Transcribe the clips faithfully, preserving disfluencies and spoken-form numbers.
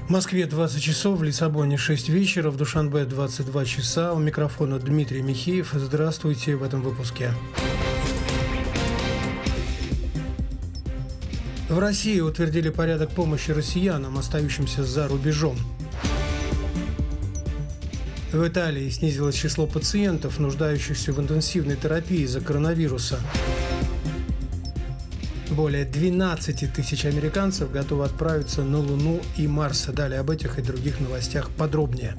В Москве двадцать часов, в Лиссабоне шесть вечера, в Душанбе двадцать два часа. У микрофона Дмитрий Михеев. Здравствуйте в этом выпуске. В России утвердили порядок помощи россиянам, остающимся за рубежом. В Италии снизилось число пациентов, нуждающихся в интенсивной терапии из-за коронавируса. Более двенадцать тысяч американцев готовы отправиться на Луну и Марс. Далее об этих и других новостях подробнее.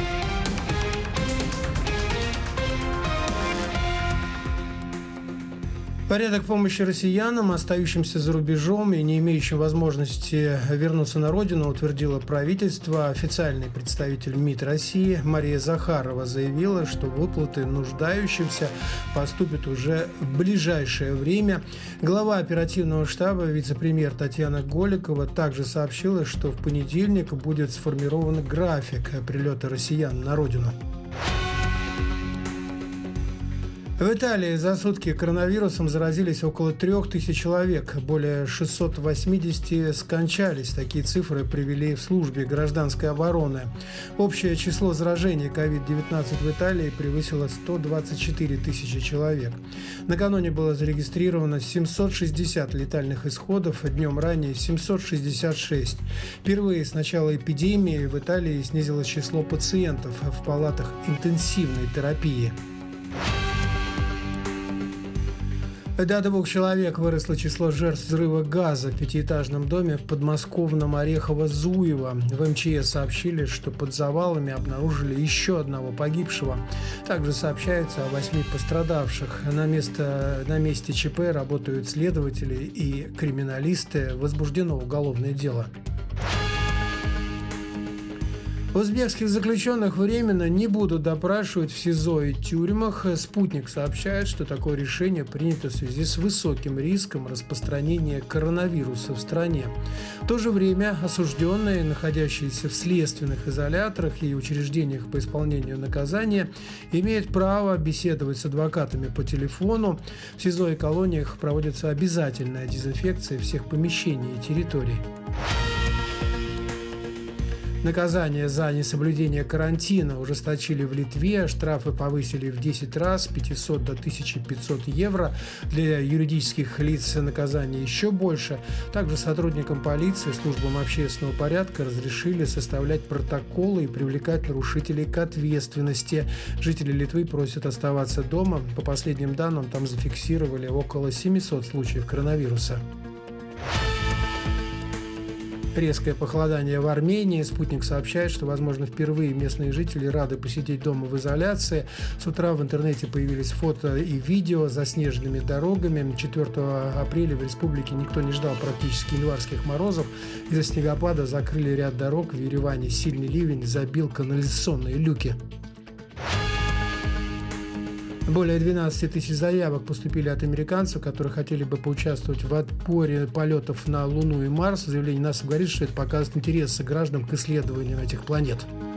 Порядок помощи россиянам, остающимся за рубежом и не имеющим возможности вернуться на родину, утвердило правительство. Официальный представитель МИД России Мария Захарова заявила, что выплаты нуждающимся поступят уже в ближайшее время. Глава оперативного штаба, вице-премьер Татьяна Голикова, также сообщила, что в понедельник будет сформирован график прилета россиян на родину. В Италии за сутки коронавирусом заразились около трех тысяч человек. Более шестьсот восемьдесят скончались. Такие цифры привели в службе гражданской обороны. Общее число заражений ковид девятнадцать в Италии превысило сто двадцать четыре тысячи человек. Накануне было зарегистрировано семьсот шестьдесят летальных исходов, днем ранее семьсот шестьдесят шесть. Впервые с начала эпидемии в Италии снизилось число пациентов в палатах интенсивной терапии. До двух человек выросло число жертв взрыва газа в пятиэтажном доме в подмосковном Орехово-Зуево. В эм че эс сообщили, что под завалами обнаружили еще одного погибшего. Также сообщается о восьми пострадавших. На, место, на месте ЧП работают следователи и криминалисты. Возбуждено уголовное дело. Узбекских заключенных временно не будут допрашивать в СИЗО и тюрьмах. «Спутник» сообщает, что такое решение принято в связи с высоким риском распространения коронавируса в стране. В то же время осужденные, находящиеся в следственных изоляторах и учреждениях по исполнению наказания, имеют право беседовать с адвокатами по телефону. В СИЗО и колониях проводится обязательная дезинфекция всех помещений и территорий. Наказание за несоблюдение карантина ужесточили в Литве. Штрафы повысили в десять раз, с пятисот до тысячи пятисот евро. Для юридических лиц наказание еще больше. Также сотрудникам полиции, службам общественного порядка разрешили составлять протоколы и привлекать нарушителей к ответственности. Жители Литвы просят оставаться дома. По последним данным, там зафиксировали около семисот случаев коронавируса. Резкое похолодание в Армении. «Спутник» сообщает, что, возможно, впервые местные жители рады посидеть дома в изоляции. С утра в интернете появились фото и видео с заснеженными дорогами. четвёртого апреля в республике никто не ждал практически январских морозов. Из-за снегопада закрыли ряд дорог. В Ереване сильный ливень забил канализационные люки. Более двенадцать тысяч заявок поступили от американцев, которые хотели бы поучаствовать в отборе полетов на Луну и Марс. Заявление НАСА говорит, что это показывает интерес граждан к исследованиям этих планет.